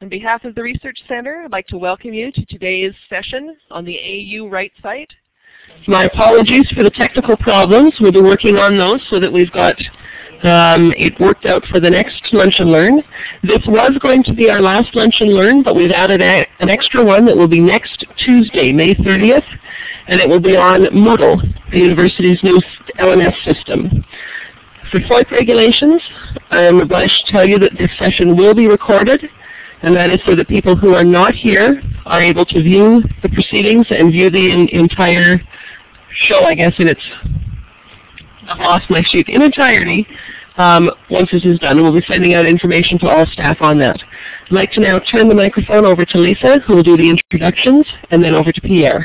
On behalf of the Research Center, I'd like to welcome you to today's session on the AU Right site. My apologies for the technical problems. We'll be working on those so that we've got it worked out for the next Lunch and Learn. This was going to be our last Lunch and Learn, but we've added an extra one that will be next Tuesday, May 30th, and it will be on Moodle, the university's new LMS system. For FOIP regulations, I'm obliged to tell you that this session will be recorded, and that is so that people who are not here are able to view the proceedings and view the entire show, I guess, in its, I've lost my sheet, in entirety, once this is done. And we'll be sending out information to all staff on that. I'd like to now turn the microphone over to Lisa, who will do the introductions, and then over to Pierre.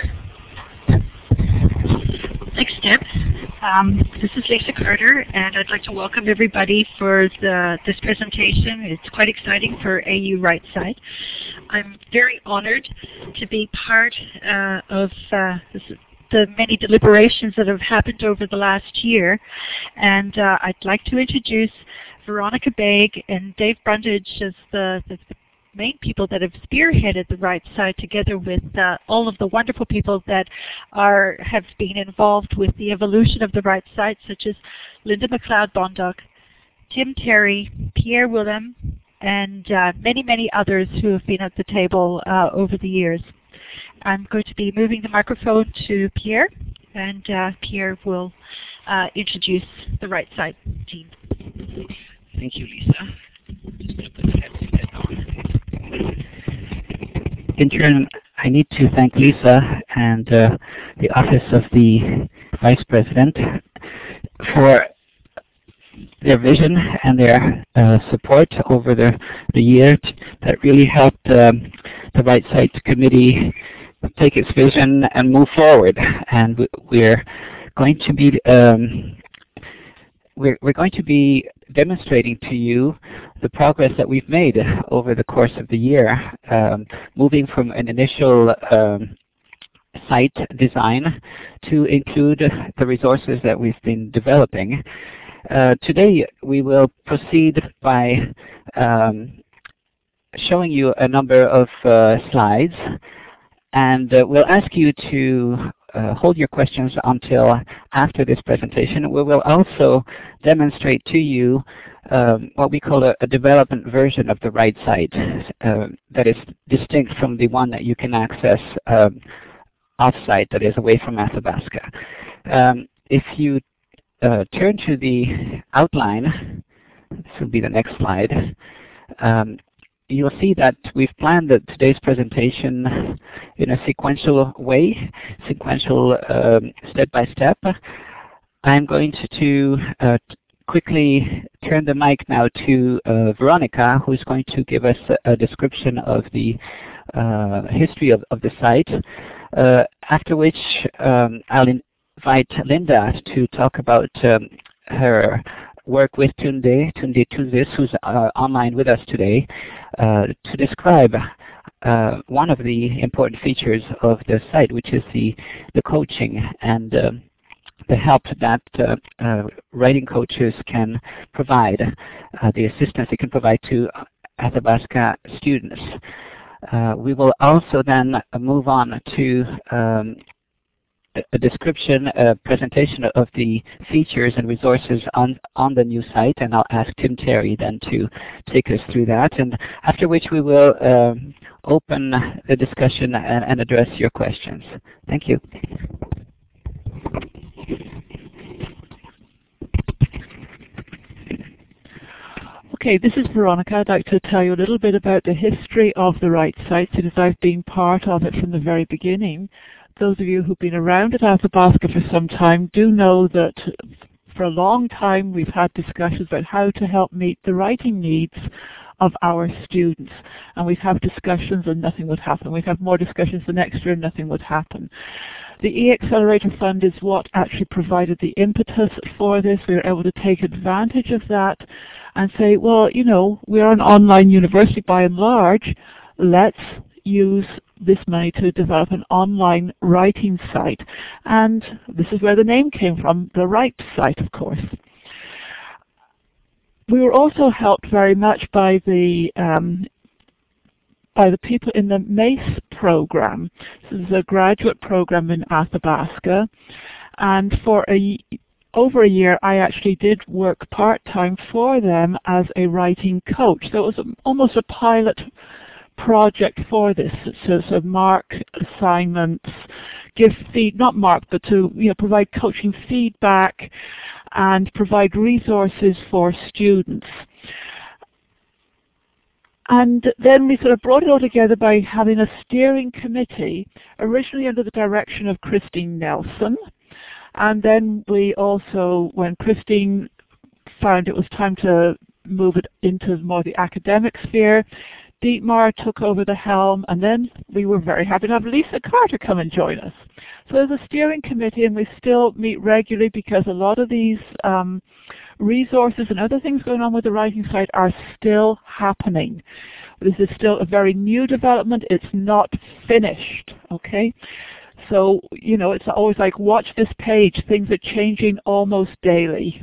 Thanks, Deb. This is Lisa Carter, and I'd like to welcome everybody for this presentation. It's quite exciting for AU Right side. I'm very honored to be part of the many deliberations that have happened over the last year, and I'd like to introduce Veronica Begg and Dave Brundage as the main people that have spearheaded the Right side, together with all of the wonderful people that have been involved with the evolution of the Right side, such as Linda McLeod-Bondoc, Tim Terry, Pierre Willem, and many, many others who have been at the table over the years. I'm going to be moving the microphone to Pierre, and Pierre will introduce the Right side team. Thank you, Lisa. In turn, I need to thank Lisa and the Office of the Vice President for their vision and their support over the year that really helped the Right side Committee take its vision and move forward. And we're going to be demonstrating to you the progress that we've made over the course of the year, moving from an initial site design to include the resources that we've been developing. Today we will proceed by showing you a number of slides, and we'll ask you to hold your questions until after this presentation. We will also demonstrate to you what we call a development version of the Right site that is distinct from the one that you can access off-site, that is away from Athabasca. If you turn to the outline, this will be the next slide, you'll see that we've planned today's presentation in a sequential way, step by step. I'm going to quickly turn the mic now to Veronica, who's going to give us a description of the history of the site, after which I'll invite Linda to talk about her work with Tunde Tunzis, who's online with us today, to describe one of the important features of the site, which is the coaching and the help that writing coaches can provide, the assistance they can provide to Athabasca students. We will also then move on to a description, a presentation of the features and resources on the new site, and I'll ask Tim Terry then to take us through that, and after which we will open the discussion and address your questions. Thank you. Okay, this is Veronica. I'd like to tell you a little bit about the history of the Right site, since I've been part of it from the very beginning. Those of you who've been around at Athabasca for some time do know that for a long time we've had discussions about how to help meet the writing needs of our students. And we'd have discussions and nothing would happen. We'd have more discussions the next year and nothing would happen. The E-Accelerator Fund is what actually provided the impetus for this. We were able to take advantage of that and say, well, you know, we're an online university by and large. Let's use this money to develop an online writing site. And this is where the name came from, the Right site, of course. We were also helped very much by the by the people in the MACE program. This is a graduate program in Athabasca, and for over a year I actually did work part-time for them as a writing coach. So it was almost a pilot project for this, so mark assignments, give not mark, but to provide coaching feedback and provide resources for students. And then we sort of brought it all together by having a steering committee, originally under the direction of Christine Nelson. And then we also, when Christine found it was time to move it into more the academic sphere, Dietmar took over the helm, and then we were very happy to have Lisa Carter come and join us. So there's a steering committee, and we still meet regularly because a lot of these resources and other things going on with the writing site are still happening. This is still a very new development. It's not finished, okay? So, it's always like, watch this page. Things are changing almost daily.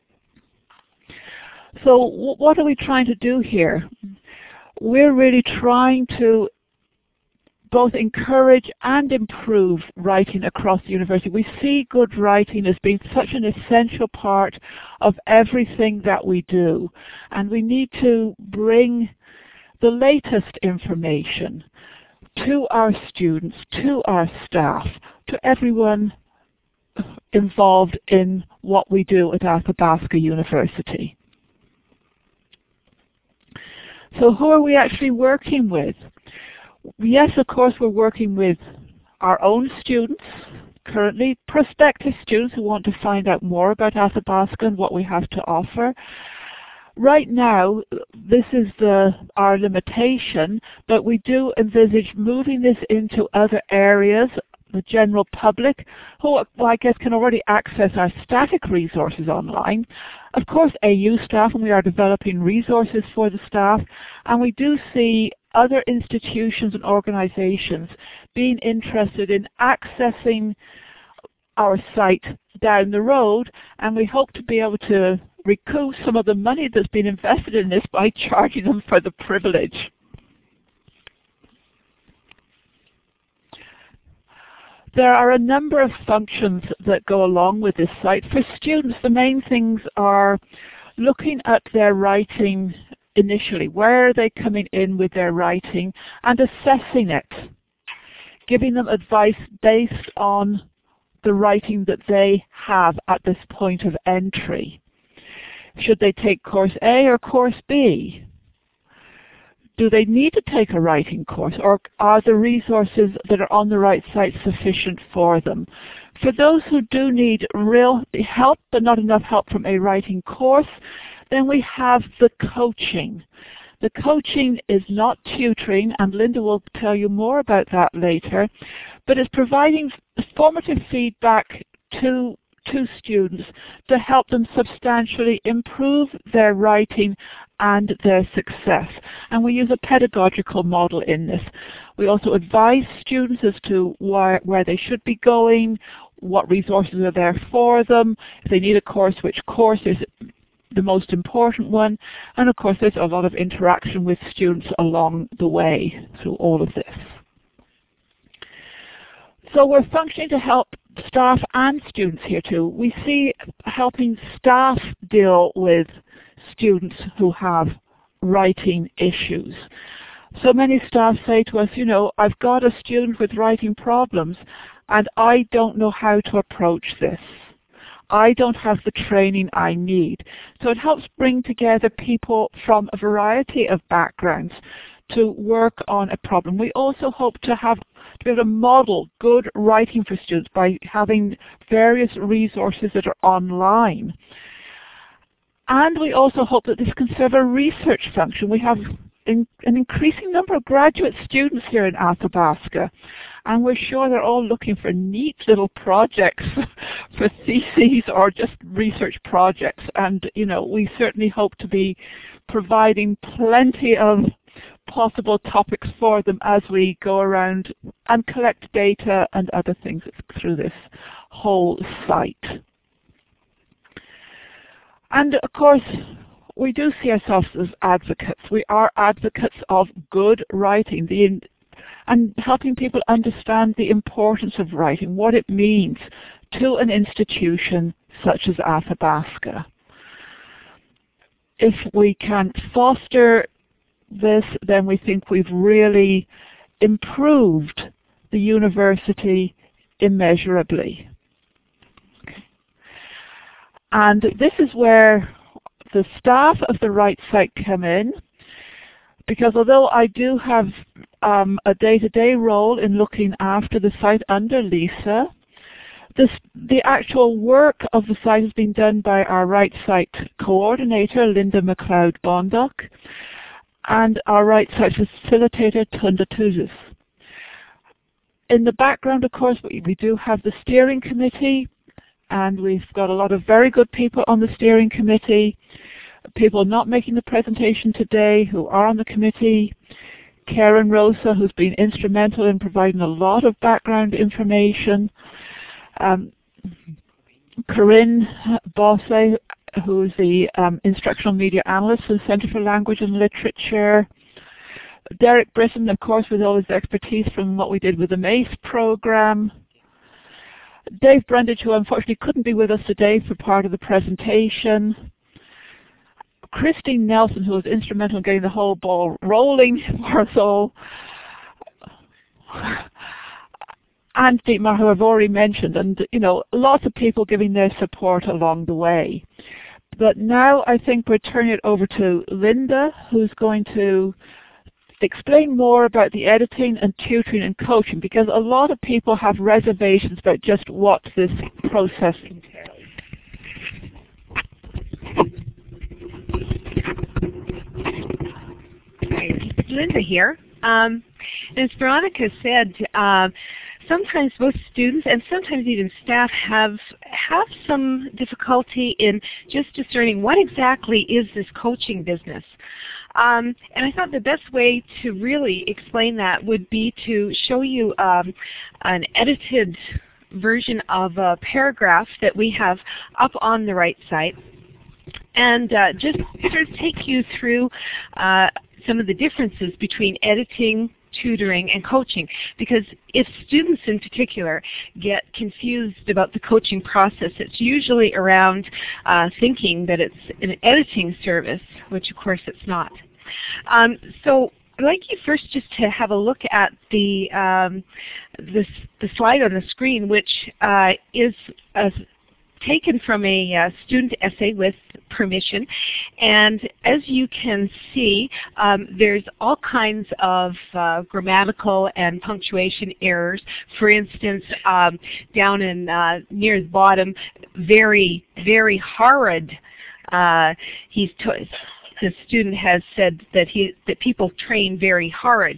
So what are we trying to do here? We're really trying to both encourage and improve writing across the university. We see good writing as being such an essential part of everything that we do. And we need to bring the latest information to our students, to our staff, to everyone involved in what we do at Athabasca University. So who are we actually working with? Yes, of course, we're working with our own students, currently prospective students who want to find out more about Athabasca and what we have to offer. Right now, this is our limitation, but we do envisage moving this into other areas, the general public, who I guess can already access our static resources online. Of course, AU staff, and we are developing resources for the staff, and we do see other institutions and organizations being interested in accessing our site down the road, and we hope to be able to recoup some of the money that's been invested in this by charging them for the privilege. There are a number of functions that go along with this site. For students, the main things are looking at their writing initially. Where are they coming in with their writing, and assessing it, giving them advice based on the writing that they have at this point of entry. Should they take course A or course B? Do they need to take a writing course, or are the resources that are on the right site sufficient for them? For those who do need real help, but not enough help from a writing course, then we have the coaching. The coaching is not tutoring, and Linda will tell you more about that later, but it's providing formative feedback to students to help them substantially improve their writing and their success. And we use a pedagogical model in this. We also advise students as to where they should be going, what resources are there for them, if they need a course, which course is the most important one, and of course there's a lot of interaction with students along the way through all of this. So we're functioning to help staff and students here too. We see helping staff deal with students who have writing issues. So many staff say to us, I've got a student with writing problems and I don't know how to approach this. I don't have the training I need. So it helps bring together people from a variety of backgrounds to work on a problem. We also hope to be able to model good writing for students by having various resources that are online. And we also hope that this can serve a research function. We have an increasing number of graduate students here in Athabasca, and we're sure they're all looking for neat little projects for theses or just research projects. And, we certainly hope to be providing plenty of possible topics for them as we go around and collect data and other things through this whole site. And of course, we do see ourselves as advocates. We are advocates of good writing and helping people understand the importance of writing, what it means to an institution such as Athabasca. If we can foster this, then we think we've really improved the university immeasurably. Okay. And this is where the staff of the Right Site come in, because although I do have a day-to-day role in looking after the site under Lisa, the actual work of the site has been done by our Right Site coordinator, Linda McLeod-Bondock, and our Right Site facilitator, Tunda Tuzis. In the background, of course, we do have the steering committee, and we've got a lot of very good people on the steering committee, people not making the presentation today who are on the committee. Karen Rosa, who's been instrumental in providing a lot of background information. Corinne Bosse, who's the instructional media analyst for the Centre for Language and Literature. Derek Britton, of course, with all his expertise from what we did with the MACE program. Dave Brundage, who unfortunately couldn't be with us today for part of the presentation. Christine Nelson, who was instrumental in getting the whole ball rolling for us all. And Dietmar, who I've already mentioned, and lots of people giving their support along the way. But now I think we're turning it over to Linda, who's going to explain more about the editing and tutoring and coaching, because a lot of people have reservations about just what this process entails. It's Linda here. As Veronica said, sometimes both students and sometimes even staff have some difficulty in just discerning what exactly is this coaching business. And I thought the best way to really explain that would be to show you an edited version of a paragraph that we have up on the Right Site, and just sort of take you through some of the differences between editing, tutoring, and coaching, because if students in particular get confused about the coaching process, it's usually around thinking that it's an editing service, which of course it's not. So I'd like you first just to have a look at the slide on the screen, which is taken from a student essay with permission. And as you can see, there's all kinds of grammatical and punctuation errors. For instance, down in near the bottom, very, very horrid. The student has said that people train very horrid.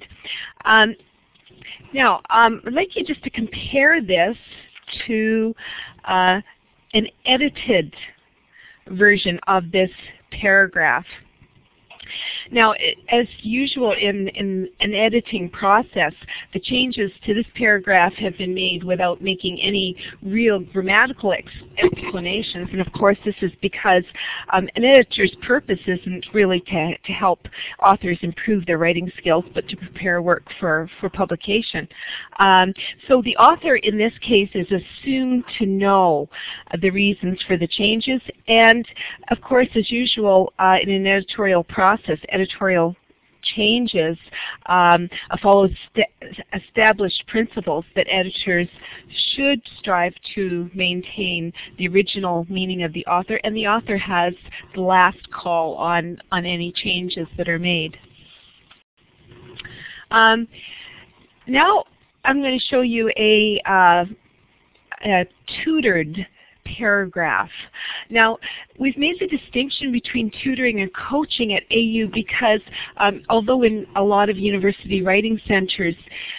Now, I'd like you just to compare this to an edited version of this paragraph. Now, as usual in an editing process, the changes to this paragraph have been made without making any real grammatical explanations. And of course, this is because an editor's purpose isn't really to help authors improve their writing skills, but to prepare work for publication. So the author in this case is assumed to know the reasons for the changes. And of course, as usual in an editorial process, editorial changes follow established principles that editors should strive to maintain the original meaning of the author, and the author has the last call on any changes that are made. Now I'm going to show you a tutored paragraph. Now, we've made the distinction between tutoring and coaching at AU because although in a lot of university writing centers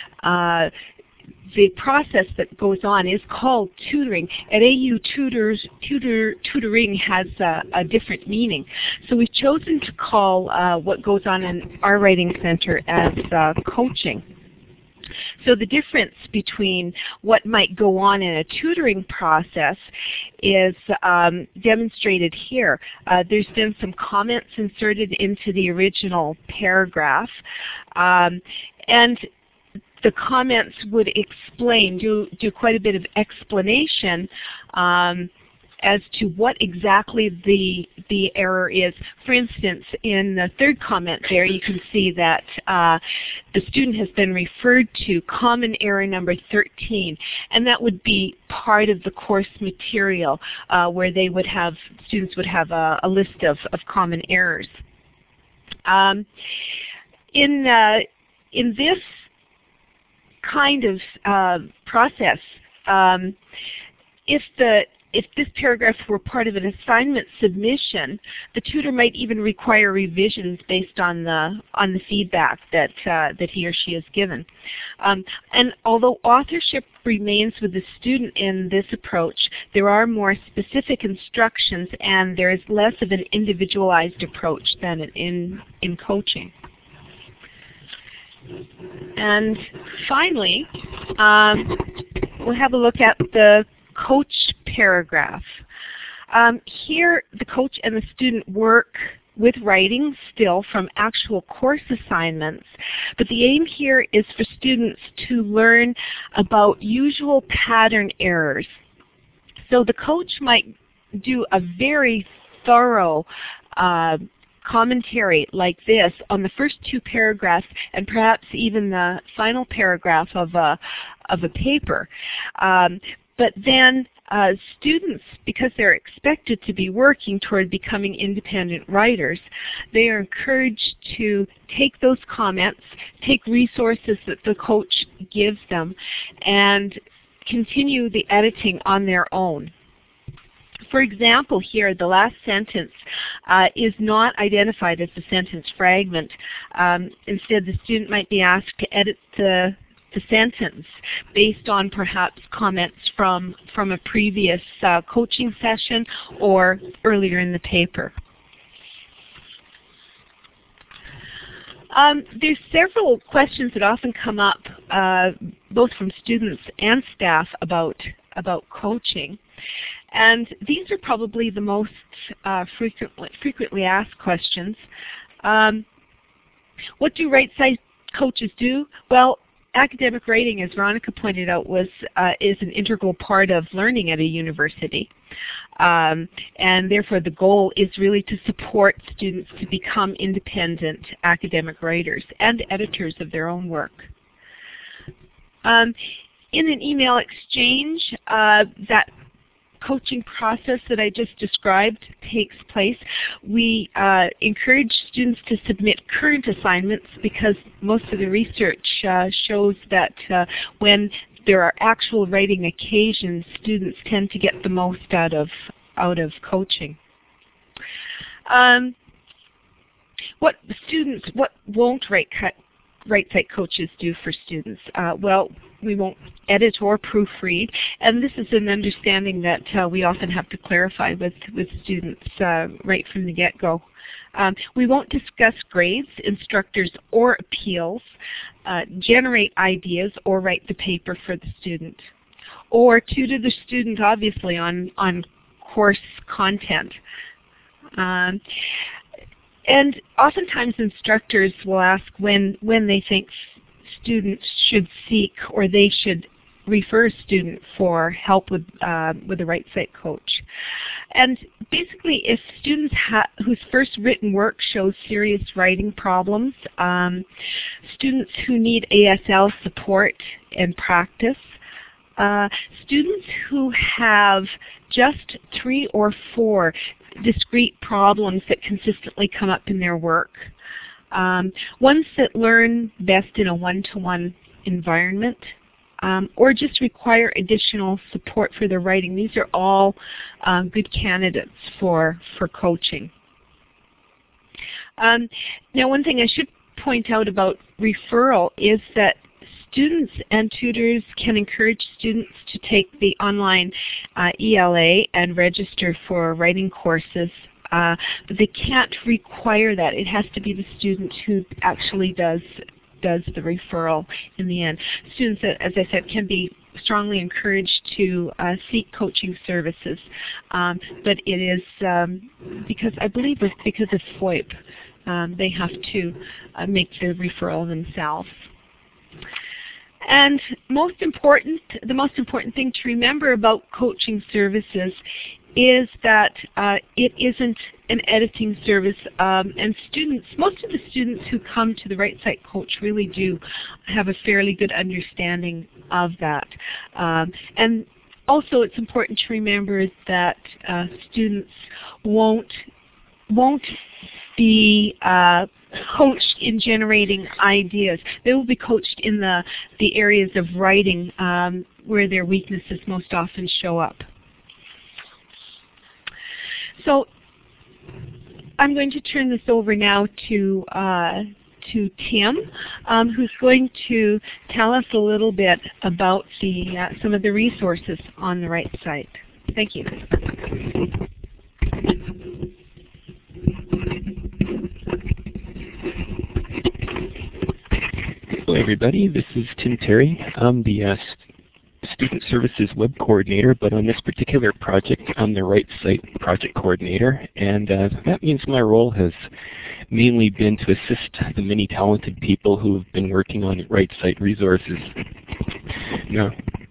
the process that goes on is called tutoring, at AU tutoring has a different meaning. So we've chosen to call what goes on in our writing center as coaching. So the difference between what might go on in a tutoring process is demonstrated here. There's been some comments inserted into the original paragraph, and the comments would explain, do quite a bit of explanation as to what exactly the error is. For instance, in the third comment there, you can see that the student has been referred to common error number 13, and that would be part of the course material where they would have, students would have a list of common errors. In this kind of process, if this paragraph were part of an assignment submission, the tutor might even require revisions based on the feedback that he or she has given. And although authorship remains with the student in this approach, there are more specific instructions, and there is less of an individualized approach than in coaching. And finally, we'll have a look at the coach paragraph. Here, the coach and the student work with writing still from actual course assignments, but the aim here is for students to learn about usual pattern errors. So the coach might do a very thorough commentary like this on the first two paragraphs and perhaps even the final paragraph of a paper. But then students, because they're expected to be working toward becoming independent writers, they are encouraged to take those comments, take resources that the coach gives them, and continue the editing on their own. For example, here, the last sentence is not identified as a sentence fragment. Instead, the student might be asked to edit the sentence based on perhaps comments from a previous coaching session or earlier in the paper. There's several questions that often come up, both from students and staff, about coaching. And these are probably the most frequently asked questions. What do right-side coaches do? Well, academic writing, as Veronica pointed out, is an integral part of learning at a university. And therefore the goal is really to support students to become independent academic writers and editors of their own work. In an email exchange, that coaching process that I just described takes place. We encourage students to submit current assignments because most of the research shows that when there are actual writing occasions, students tend to get the most out of coaching. What won't right-side coaches do for students? Well, we won't edit or proofread, and this is an understanding that we often have to clarify with students right from the get-go. We won't discuss grades, instructors, or appeals, generate ideas, or write the paper for the student, or tutor the student, obviously, on course content. And oftentimes instructors will ask when they think students should seek or they should refer a student for help with a right-side coach. And basically, if students whose first written work shows serious writing problems, students who need ASL support and practice, students who have just 3 or 4 discrete problems that consistently come up in their work, ones that learn best in a one-to-one environment, or just require additional support for their writing. These are all good candidates for coaching. Now, one thing I should point out about referral is that students and tutors can encourage students to take the online ELA and register for writing courses, but they can't require that. It has to be the student who actually does does the referral in the end. Students, as I said, can be strongly encouraged to seek coaching services, but it is because I believe it's because of FOIP. They have to make the referral themselves. And the most important thing to remember about coaching services is that it isn't an editing service, and most of the students who come to the Right Site Coach really do have a fairly good understanding of that. And also it's important to remember that students won't be coached in generating ideas. They will be coached in the areas of writing where their weaknesses most often show up. So I'm going to turn this over now to Tim, who's going to tell us a little bit about some of the resources on the Right Site. Thank you. Hello everybody, this is Tim Terry. I'm the Student Services Web Coordinator, but on this particular project I'm the Right Site Project Coordinator, and that means my role has mainly been to assist the many talented people who have been working on Right Site resources. Now,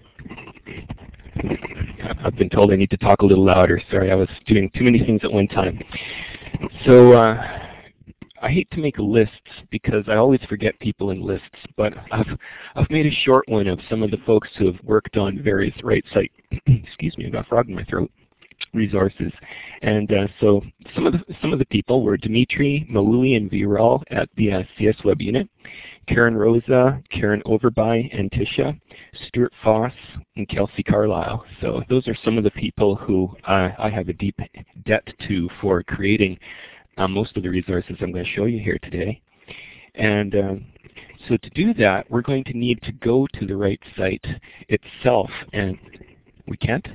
I've been told I need to talk a little louder. Sorry, I was doing too many things at one time. So, I hate to make lists because I always forget people in lists, but I've made a short one of some of the folks who have worked on various Right Site, excuse me, I've got a frog in my throat, resources. And so some of the people were Dimitri, Maluli, and Viral at the CS Web unit, Karen Rosa, Karen Overby, and Tisha, Stuart Foss, and Kelsey Carlisle. So those are some of the people who I have a deep debt to for creating most of the resources I'm going to show you here today. And so to do that, we're going to need to go to the Right Site itself. And we can't?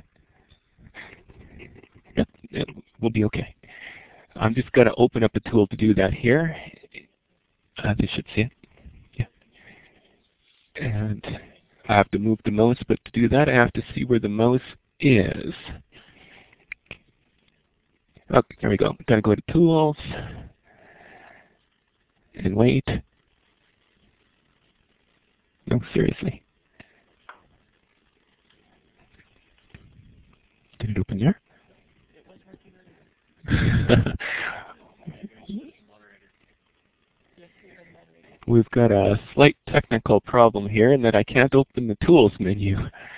Yep, we'll be okay. I'm just going to open up a tool to do that here. They should see it. Yeah. And I have to move the mouse, but to do that I have to see where the mouse is. Okay, there we go. Got to go to Tools and wait. No, seriously. Did it open there? We've got a slight technical problem here in that I can't open the Tools menu.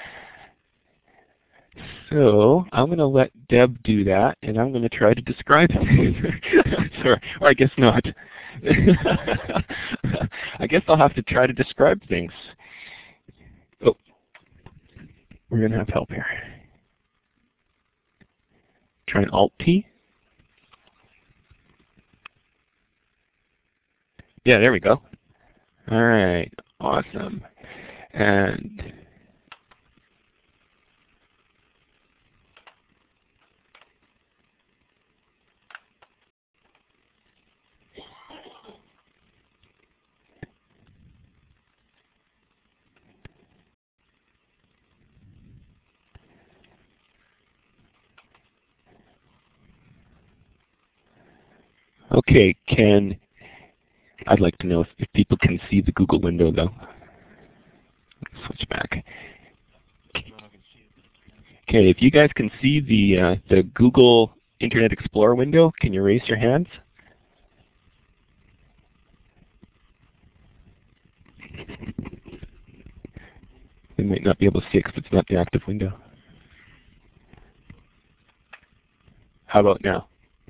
So I'm going to let Deb do that, and I'm going to try to describe it. Sorry, or I guess not. I guess I'll have to try to describe things. Oh, we're going to have help here. Try an Alt-T. Yeah, there we go. All right, awesome. And okay, I'd like to know if people can see the Google window though. Switch back. Okay, if you guys can see the Google Internet Explorer window, can you raise your hands? They might not be able to see it because it's not the active window. How about now?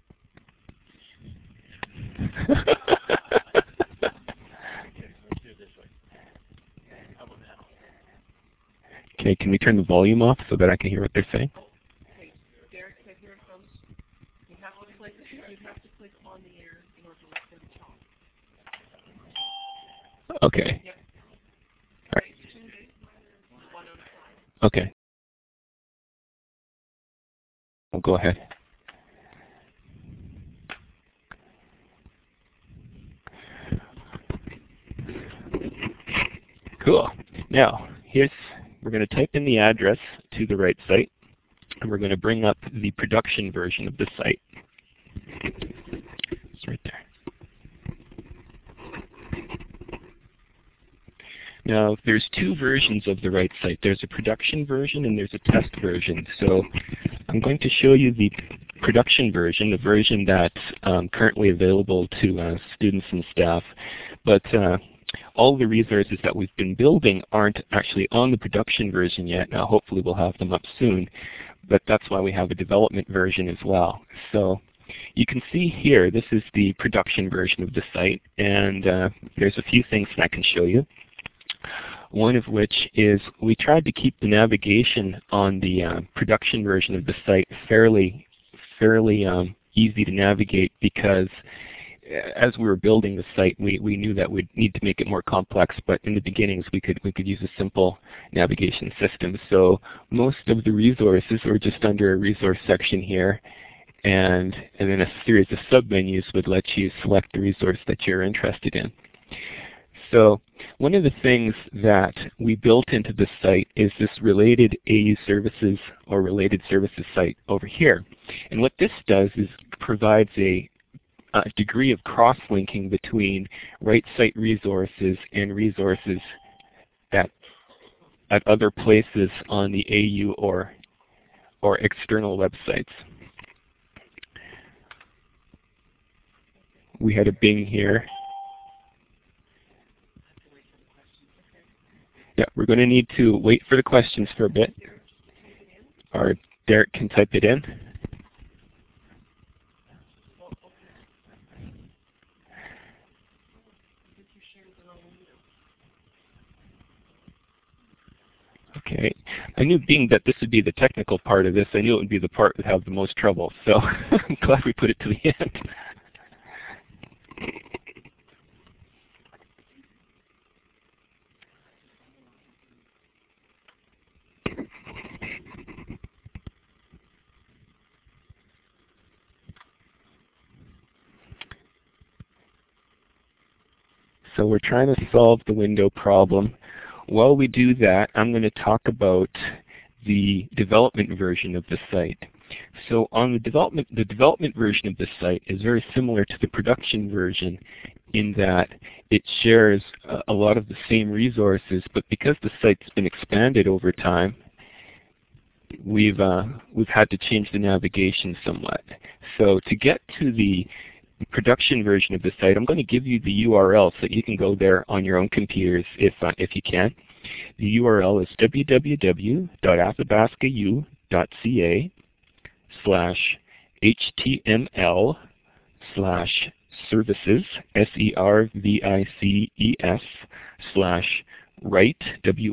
Okay, can we turn the volume off so that I can hear what they're saying? Okay, Derek said here it comes. You have to click on the air in order to listen to the talk. Okay. Yep. All right. Okay. I'll go ahead. Cool. Now, we're going to type in the address to the right site, and we're going to bring up the production version of the site. It's right there. Now, there's two versions of the right site. There's a production version and there's a test version. So I'm going to show you the production version, the version that's currently available to students and staff. But all the resources that we've been building aren't actually on the production version yet. Now, hopefully we'll have them up soon. But that's why we have a development version as well. So you can see here, this is the production version of the site. And there's a few things that I can show you. One of which is we tried to keep the navigation on the production version of the site fairly easy to navigate, because as we were building the site, we knew that we'd need to make it more complex. But in the beginnings, we could use a simple navigation system. So most of the resources were just under a resource section here, and then a series of submenus would let you select the resource that you're interested in. So one of the things that we built into the site is this related AU services or related services site over here. And what this does is provides a degree of cross-linking between right site resources and resources at other places on the AU or external websites. We had a Bing here. Yeah, we're going to need to wait for the questions for a bit, or Derek can type it in. Okay, I knew being that this would be the technical part of this, I knew it would be the part that would have the most trouble, so I'm glad we put it to the end. So we're trying to solve the window problem. While we do that, I'm going to talk about the development version of the site. So on the development version of the site is very similar to the production version in that it shares a lot of the same resources, but because the site's been expanded over time, we've had to change the navigation somewhat. So to get to the production version of the site, I'm going to give you the URL so that you can go there on your own computers if you can. The URL is www.athabascau.ca/html/services services/write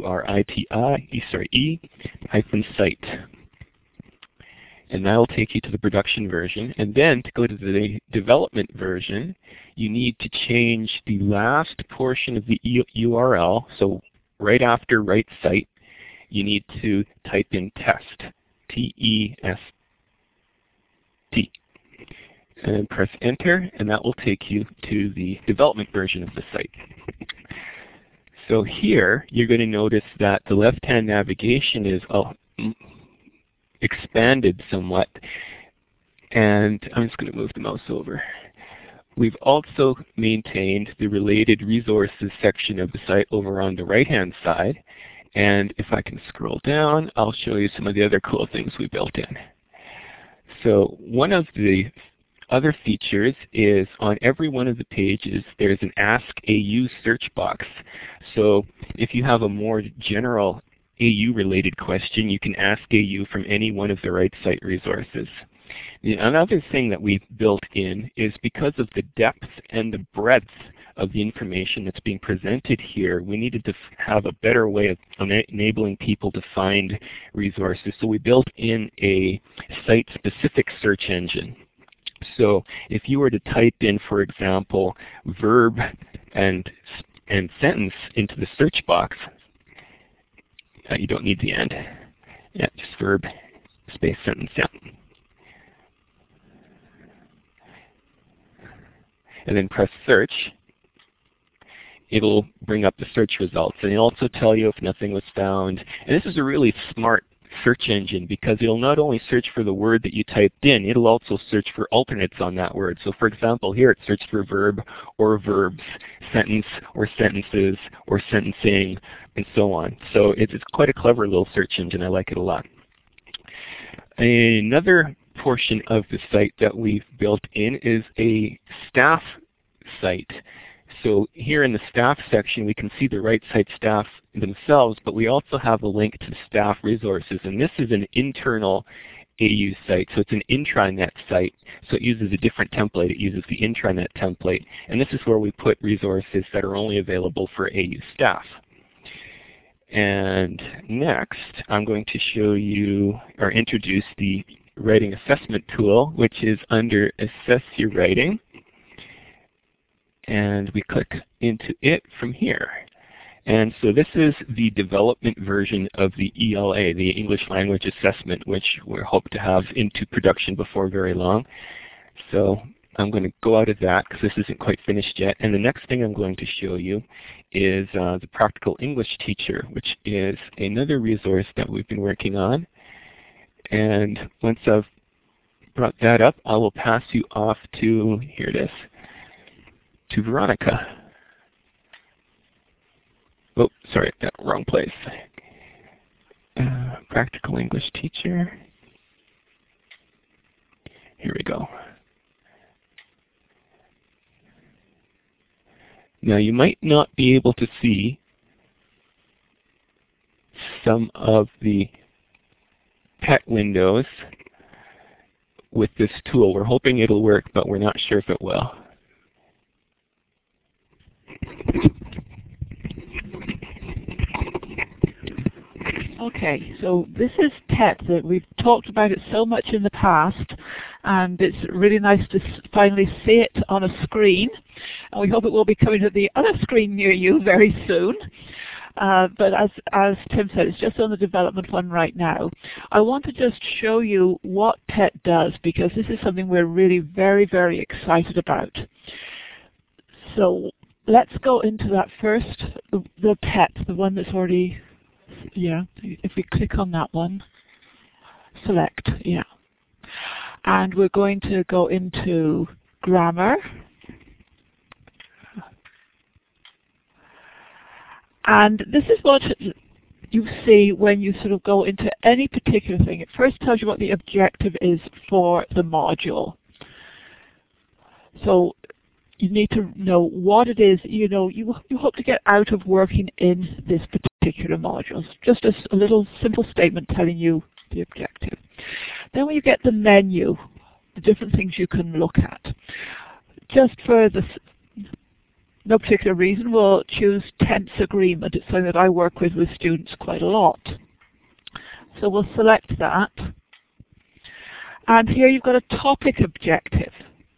WRITE-site. And that will take you to the production version. And then to go to the development version, you need to change the last portion of the URL. So right after right site, you need to type in test, T-E-S-T. And press enter, and that will take you to the development version of the site. So here, you're going to notice that the left-hand navigation is expanded somewhat, and I'm just going to move the mouse over. We've also maintained the related resources section of the site over on the right-hand side, and if I can scroll down, I'll show you some of the other cool things we built in. So one of the other features is on every one of the pages there's an Ask AU search box. So if you have a more general AU-related question, you can ask AU from any one of the right site resources. Another thing that we've built in is because of the depth and the breadth of the information that's being presented here, we needed to have a better way of enabling people to find resources. So we built in a site-specific search engine. So if you were to type in, for example, verb and sentence into the search box, you don't need the end. Yeah, just verb space sentence, yeah. And then press search. it'll bring up the search results. And it'll also tell you if nothing was found. And this is a really smart search engine because it'll not only search for the word that you typed in, it'll also search for alternates on that word. So for example, here it searched for verb or verbs, sentence or sentences or sentencing, and so on. So it's quite a clever little search engine. I like it a lot. Another portion of the site that we've built in is a staff site. So here in the staff section, we can see the Right Site staff themselves, but we also have a link to staff resources. And this is an internal AU site, so it's an intranet site. So it uses a different template. It uses the intranet template. And this is where we put resources that are only available for AU staff. And next, I'm going to show you or introduce the writing assessment tool, which is under Assess Your Writing. And we click into it from here. And so this is the development version of the ELA, the English Language Assessment, which we hope to have into production before very long. So I'm going to go out of that because this isn't quite finished yet. And the next thing I'm going to show you is the Practical English Teacher, which is another resource that we've been working on. And once I've brought that up, I will pass you off to, here it is, to Veronica. Oh, sorry, wrong place. Practical English Teacher. Here we go. Now you might not be able to see some of the pet windows with this tool. We're hoping it'll work, but we're not sure if it will. Okay, so this is PET. We've talked about it so much in the past, and it's really nice to finally see it on a screen. And we hope it will be coming to the other screen near you very soon. But as Tim said, it's just on the development one right now. I want to just show you what PET does, because this is something we're really very, very excited about. So let's go into that first, the PET, the one that's already, yeah, if we click on that one, select, yeah. And we're going to go into grammar. And this is what you see when you sort of go into any particular thing. It first tells you what the objective is for the module. So you need to know what it is, you hope to get out of working in this particular module. Just a little simple statement telling you the objective. Then when you get the menu, the different things you can look at. Just for this, no particular reason, we'll choose tense agreement. It's something that I work with students quite a lot. So we'll select that. And here you've got a topic objective.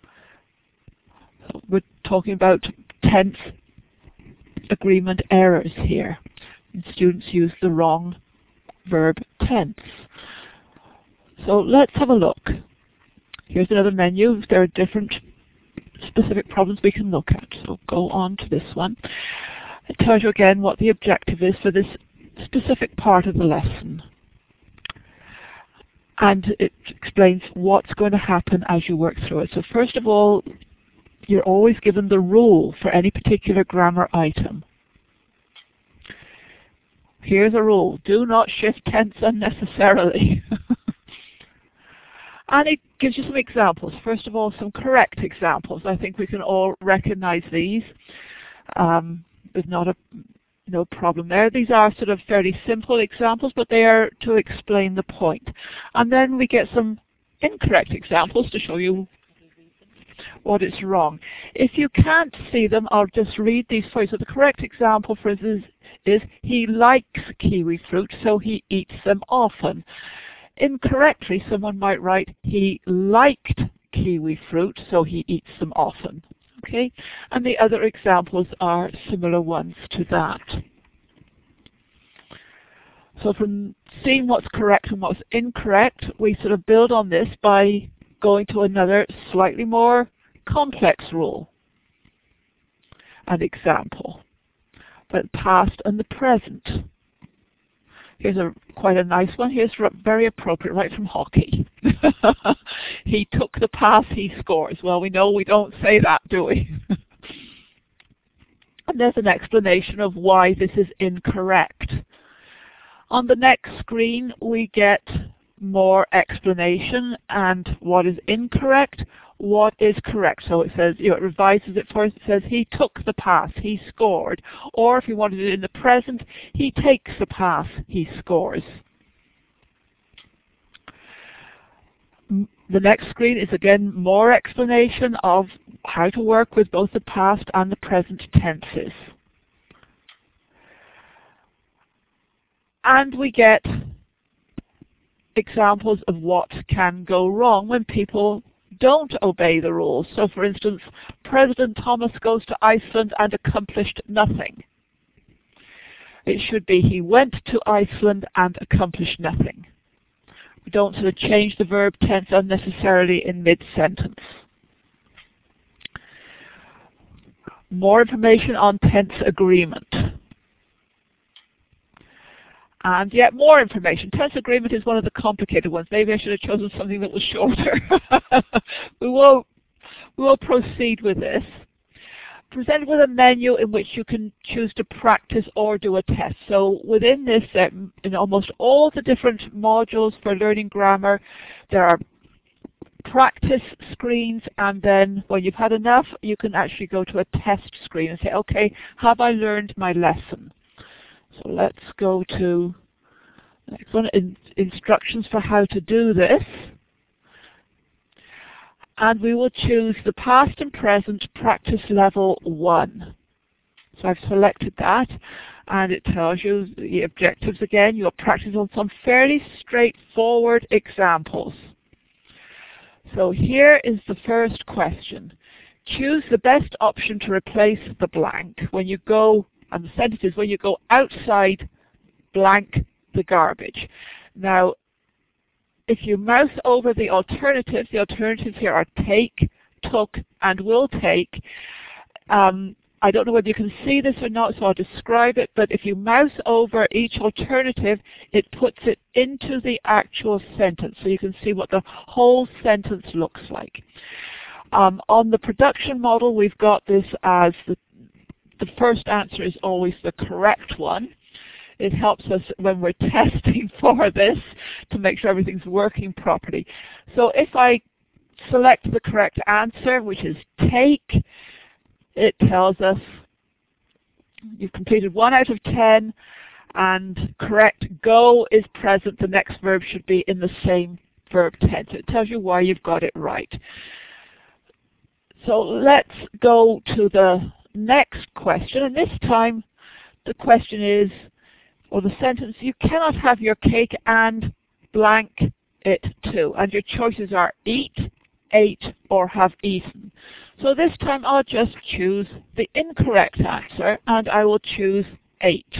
We're talking about tense agreement errors here. And students use the wrong verb tense. So let's have a look. Here's another menu. There are different specific problems we can look at. So go on to this one. It tells you again what the objective is for this specific part of the lesson. And it explains what's going to happen as you work through it. So first of all, you're always given the rule for any particular grammar item. Here's a rule. Do not shift tense unnecessarily. And it gives you some examples. First of all, some correct examples. I think we can all recognize these. There's no problem there. These are sort of fairly simple examples, but they are to explain the point. And then we get some incorrect examples to show you what is wrong. If you can't see them, I'll just read these for you. So the correct example, for instance, is he likes kiwi fruit, so he eats them often. Incorrectly, someone might write, he liked kiwi fruit, so he eats them often. Okay? And the other examples are similar ones to that. So from seeing what's correct and what's incorrect, we sort of build on this by going to another slightly more complex rule. An example. about the past and the present. Here's quite a nice one. Here's very appropriate, right from hockey. He took the pass, he scores. Well, we know we don't say that, do we? And there's an explanation of why this is incorrect. On the next screen, we get more explanation and what is incorrect, what is correct. So it says, it revises it first. It says he took the pass, he scored. Or if you wanted it in the present, he takes the pass, he scores. The next screen is again more explanation of how to work with both the past and the present tenses. And we get examples of what can go wrong when people don't obey the rules. So for instance, President Thomas goes to Iceland and accomplished nothing. It should be he went to Iceland and accomplished nothing. We don't sort of change the verb tense unnecessarily in mid-sentence. More information on tense agreement. And yet more information. Tense agreement is one of the complicated ones. Maybe I should have chosen something that was shorter. We will proceed with this. Presented with a menu in which you can choose to practice or do a test. So within this, in almost all the different modules for learning grammar, there are practice screens, and then when you've had enough, you can actually go to a test screen and say, okay, have I learned my lesson? So let's go to the next one, instructions for how to do this. And we will choose the past and present practice level 1. So I've selected that, and it tells you the objectives again. You'll practice on some fairly straightforward examples. So here is the first question. Choose the best option to replace the blank when you go, and the sentence is when you go outside blank the garbage. Now, if you mouse over the alternatives here are take, took, and will take. I don't know whether you can see this or not, so I'll describe it, but if you mouse over each alternative, it puts it into the actual sentence, so you can see what the whole sentence looks like. On the production model, we've got this as the first answer is always the correct one. It helps us when we're testing for this to make sure everything's working properly. So if I select the correct answer, which is take, it tells us you've completed 1 out of 10, and correct go is present. The next verb should be in the same verb tense. It tells you why you've got it right. So let's go to the next question, and this time the question is, or the sentence, you cannot have your cake and blank it too. And your choices are eat, ate, or have eaten. So this time I'll just choose the incorrect answer, and I will choose ate.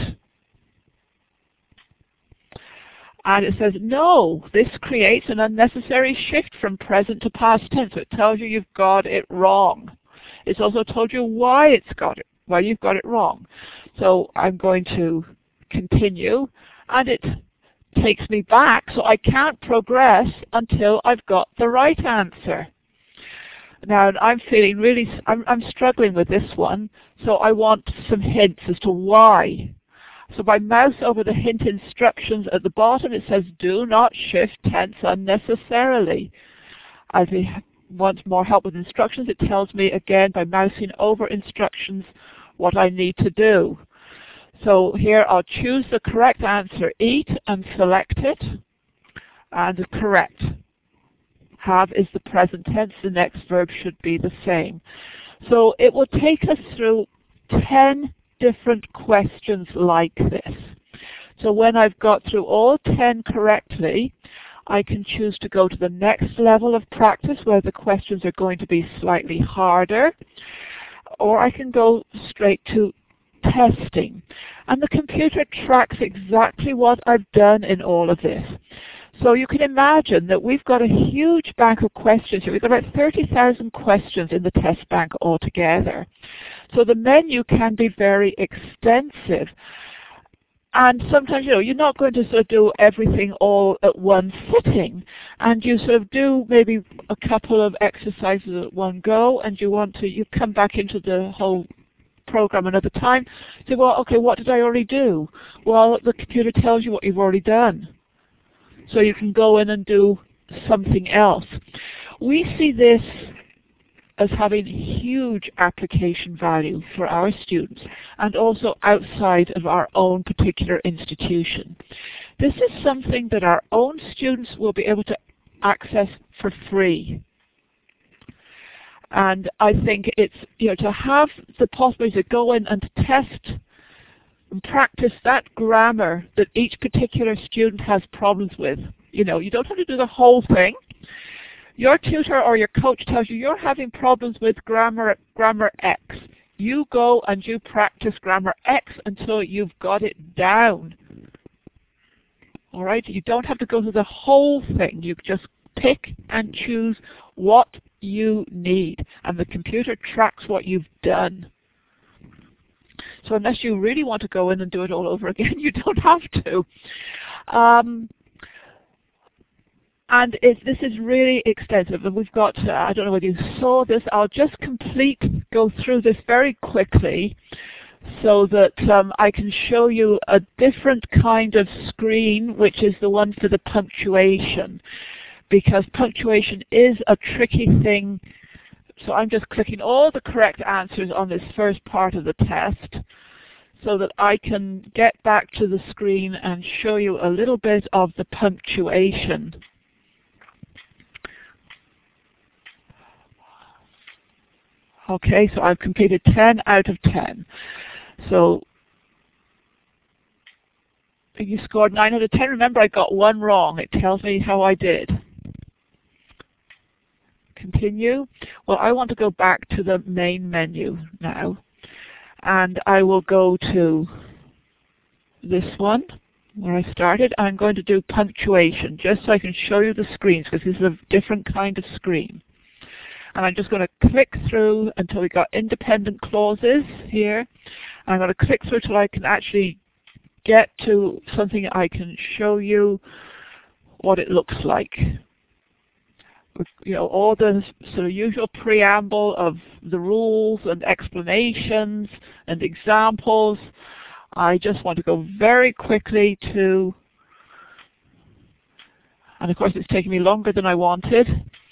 And it says, no, this creates an unnecessary shift from present to past tense. So it tells you you've got it wrong. It's also told you why you've got it wrong. So I'm going to continue, and it takes me back, so I can't progress until I've got the right answer. Now I'm feeling really, I'm struggling with this one, so I want some hints as to why. So by mouse over the hint instructions at the bottom, it says do not shift tense unnecessarily. As we want more help with instructions, it tells me again by mousing over instructions what I need to do. So here I'll choose the correct answer, eat, and select it, and correct. Have is the present tense, the next verb should be the same. So it will take us through 10 different questions like this. So when I've got through all 10 correctly, I can choose to go to the next level of practice where the questions are going to be slightly harder, or I can go straight to testing. And the computer tracks exactly what I've done in all of this. So you can imagine that we've got a huge bank of questions here. We've got about 30,000 questions in the test bank altogether. So the menu can be very extensive. And sometimes, you're not going to sort of do everything all at one sitting. And you sort of do maybe a couple of exercises at one go, and you come back into the whole program another time. Say, well, okay, what did I already do? Well, the computer tells you what you've already done. So you can go in and do something else. We see this as having huge application value for our students and also outside of our own particular institution. This is something that our own students will be able to access for free. And I think it's, to have the possibility to go in and test and practice that grammar that each particular student has problems with. You don't have to do the whole thing. Your tutor or your coach tells you you're having problems with grammar X. You go and you practice grammar X until you've got it down. All right? You don't have to go through the whole thing. You just pick and choose what you need, and the computer tracks what you've done. So unless you really want to go in and do it all over again, you don't have to. And this is really extensive, and we've got, I don't know whether you saw this, I'll just go through this very quickly so that I can show you a different kind of screen, which is the one for the punctuation, because punctuation is a tricky thing. So I'm just clicking all the correct answers on this first part of the test so that I can get back to the screen and show you a little bit of the punctuation. Okay, so I've completed 10 out of 10. So you scored 9 out of 10. Remember, I got one wrong. It tells me how I did. Continue. Well, I want to go back to the main menu now. And I will go to this one where I started. I'm going to do punctuation just so I can show you the screens, because this is a different kind of screen. And I'm just going to click through until we got independent clauses here. I'm going to click through till I can actually get to something I can show you what it looks like. All the sort of usual preamble of the rules and explanations and examples. I just want to go very quickly to, and of course it's taking me longer than I wanted.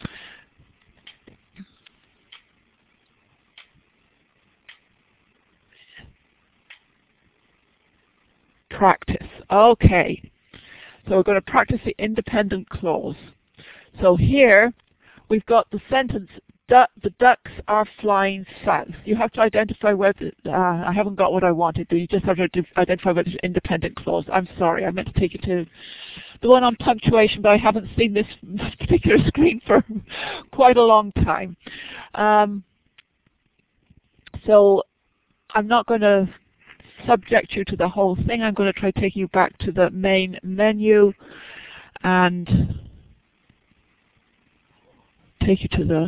Practice. Okay, so we're going to practice the independent clause. So here we've got the sentence, the ducks are flying south. You have to identify whether, I haven't got what I wanted, but you just have to identify whether it's an independent clause. I'm sorry, I meant to take you to the one on punctuation, but I haven't seen this particular screen for quite a long time. So I'm not going to subject you to the whole thing. I'm going to try taking you back to the main menu and take you to the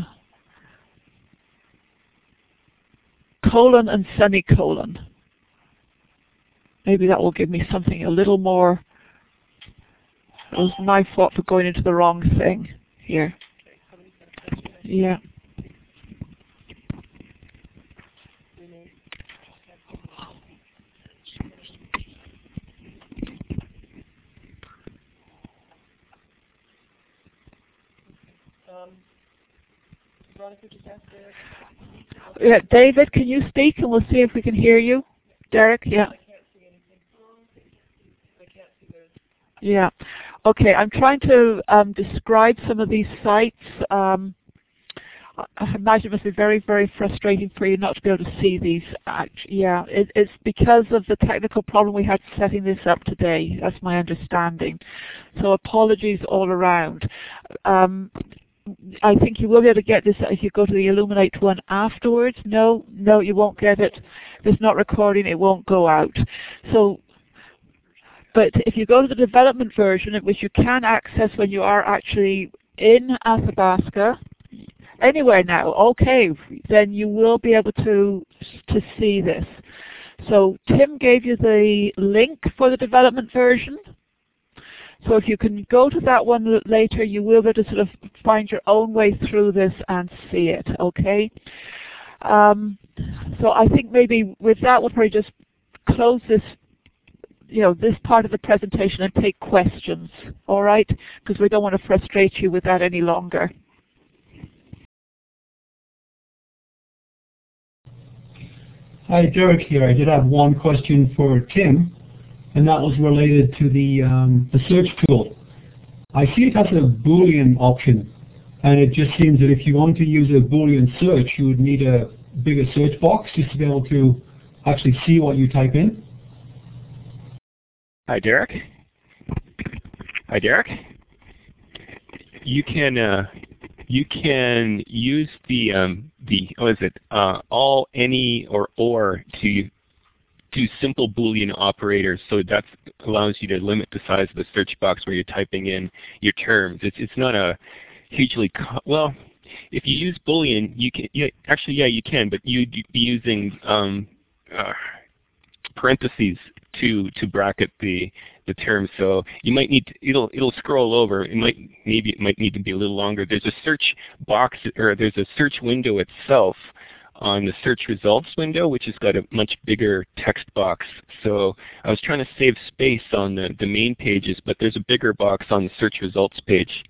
colon and semicolon. Maybe that will give me something a little more. It was my fault for going into the wrong thing here. Yeah. Yeah, David, can you speak and we'll see if we can hear you? Derek, yeah. Yeah. Okay, I'm trying to describe some of these sites. I imagine it must be very, very frustrating for you not to be able to see these. Yeah, it's because of the technical problem we had setting this up today. That's my understanding. So apologies all around. I think you will be able to get this if you go to the Elluminate one afterwards. No, you won't get it. If it's not recording, it won't go out. So But if you go to the development version, which you can access when you are actually in Athabasca, anywhere now, okay, then you will be able to see this. So Tim gave you the link for the development version. So if you can go to that one later, you will be able to sort of find your own way through this and see it, okay? So I think maybe with that we'll probably just close this, this part of the presentation and take questions, all right? Because we don't want to frustrate you with that any longer. Hi, Derek here. I did have one question for Tim, and that was related to the search tool. I see it has a Boolean option, and it just seems that if you want to use a Boolean search, you would need a bigger search box just to be able to actually see what you type in. Hi, Derek. Hi, Derek. You can use the all, any, or to do simple Boolean operators. So that allows you to limit the size of the search box where you're typing in your terms. It's not a hugely well. If you use Boolean, you can you can, but you'd be using parentheses to bracket the term. So you might need to, it'll scroll over. Maybe it might need to be a little longer. There's a search box, or there's a search window itself on the search results window, which has got a much bigger text box. So I was trying to save space on the main pages, but there's a bigger box on the search results page.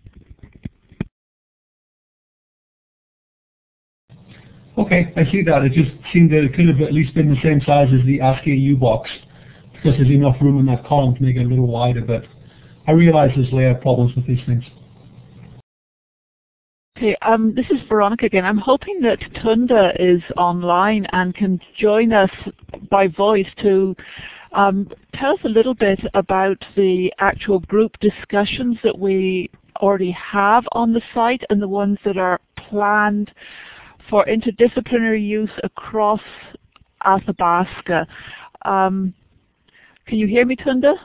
Okay, I see that. It just seemed that it could have at least been the same size as the AskAU box, because there's enough room in that column to make it a little wider, but I realize there's layout problems with these things. Okay, this is Veronica again. I'm hoping that Tunda is online and can join us by voice to tell us a little bit about the actual group discussions that we already have on the site and the ones that are planned for interdisciplinary use across Athabasca. Can you hear me, Tunda?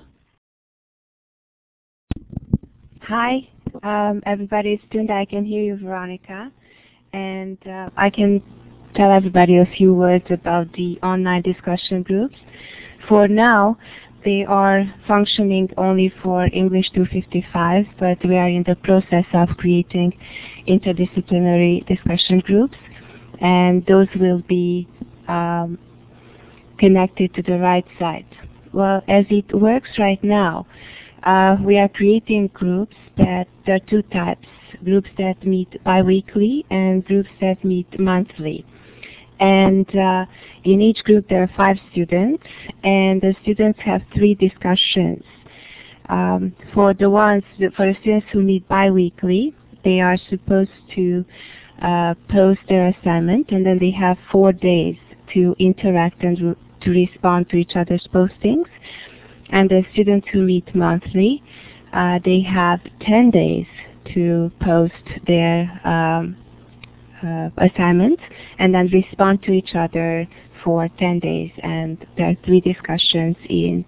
Hi, everybody. It's Tunda. I can hear you, Veronica. And I can tell everybody a few words about the online discussion groups. For now, they are functioning only for English 255, but we are in the process of creating interdisciplinary discussion groups, and those will be connected to the right site. Well, as it works right now, we are creating groups that there are two types: groups that meet bi-weekly and groups that meet monthly. And in each group there are 5 students, and the students have 3 discussions. For the students who meet bi-weekly, they are supposed to post their assignment, and then they have 4 days to interact and to respond to each other's postings. And the students who meet monthly, they have 10 days to post their assignments and then respond to each other for 10 days. And there are 3 discussions in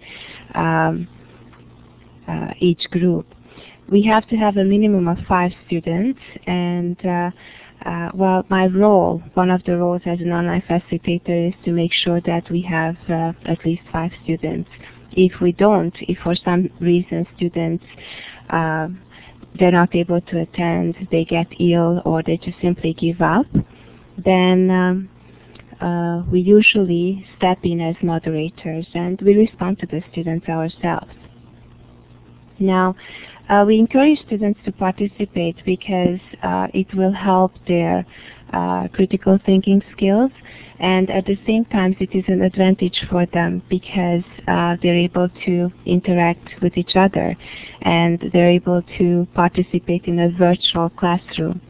each group. We have to have a minimum of 5 students, and well, my role, one of the roles as an online facilitator, is to make sure that we have at least 5 students. If we don't, if for some reason students they're not able to attend, they get ill, or they just simply give up, then we usually step in as moderators and we respond to the students ourselves. Now, we encourage students to participate because it will help their critical thinking skills, and at the same time it is an advantage for them because they're able to interact with each other and they're able to participate in a virtual classroom.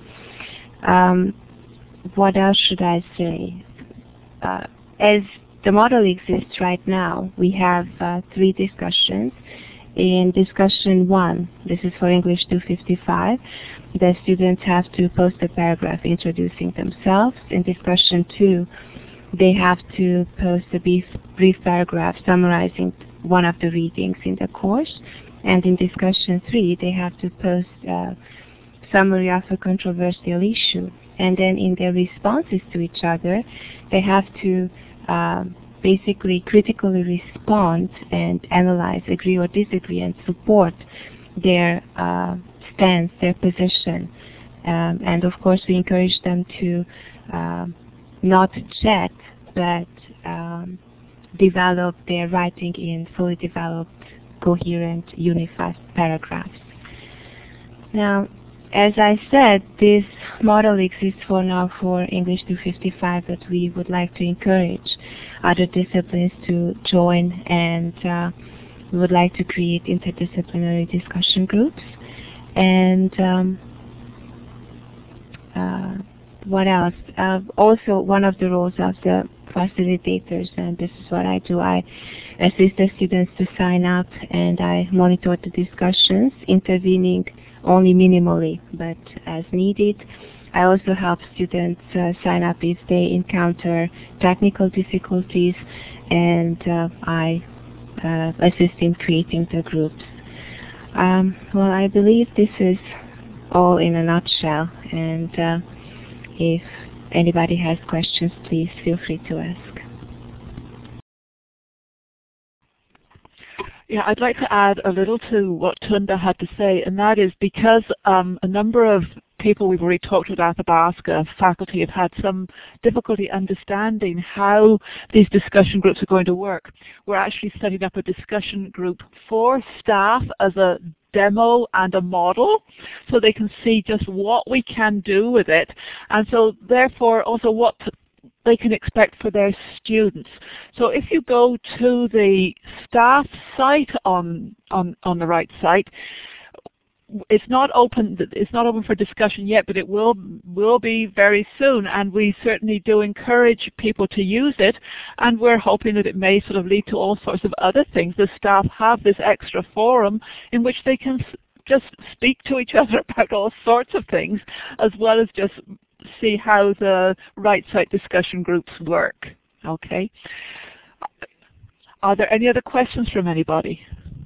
What else should I say? As the model exists right now, we have 3 discussions. In discussion 1, this is for English 255, the students have to post a paragraph introducing themselves. In discussion 2, they have to post a brief paragraph summarizing one of the readings in the course. And in discussion 3, they have to post a summary of a controversial issue. And then in their responses to each other, they have to basically critically respond and analyze, agree or disagree, and support their stance, their position. And of course, we encourage them to not chat, but develop their writing in fully developed, coherent, unified paragraphs. Now, as I said, this model exists for now for English 255, but we would like to encourage other disciplines to join, and we would like to create interdisciplinary discussion groups. And what else? Also, one of the roles of the facilitators, and this is what I do, I assist the students to sign up, and I monitor the discussions, intervening only minimally, but as needed. I also help students sign up if they encounter technical difficulties, and I assist in creating the groups. Well, I believe this is all in a nutshell, and if anybody has questions, please feel free to ask. Yeah, I'd like to add a little to what Tunda had to say, and that is because a number of people we've already talked with Athabasca faculty have had some difficulty understanding how these discussion groups are going to work. We're actually setting up a discussion group for staff as a demo and a model, so they can see just what we can do with it, and so therefore also what they can expect for their students. So if you go to the staff site on the right site, it's not open for discussion yet, but it will be very soon, and we certainly do encourage people to use it, and we're hoping that it may sort of lead to all sorts of other things. The staff have this extra forum in which they can just speak to each other about all sorts of things, as well as just see how the right site discussion groups work. Okay. Are there any other questions from anybody?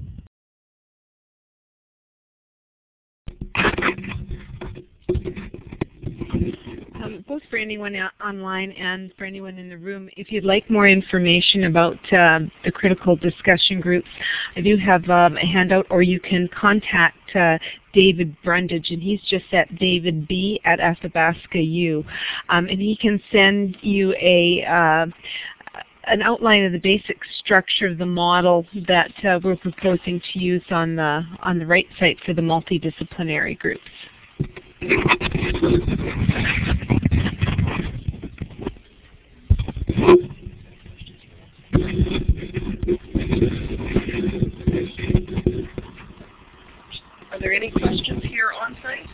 Both for anyone online and for anyone in the room, if you'd like more information about the critical discussion groups, I do have a handout, or you can contact David Brundage, and he's just at davidb@athabasca.u, and he can send you an outline of the basic structure of the model that we're proposing to use on the right site for the multidisciplinary groups. Are there any questions here on site?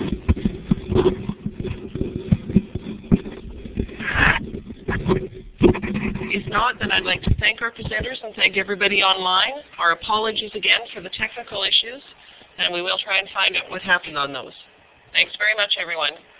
If not, then I'd like to thank our presenters and thank everybody online. Our apologies again for the technical issues, and we will try and find out what happened on those. Thanks very much, everyone.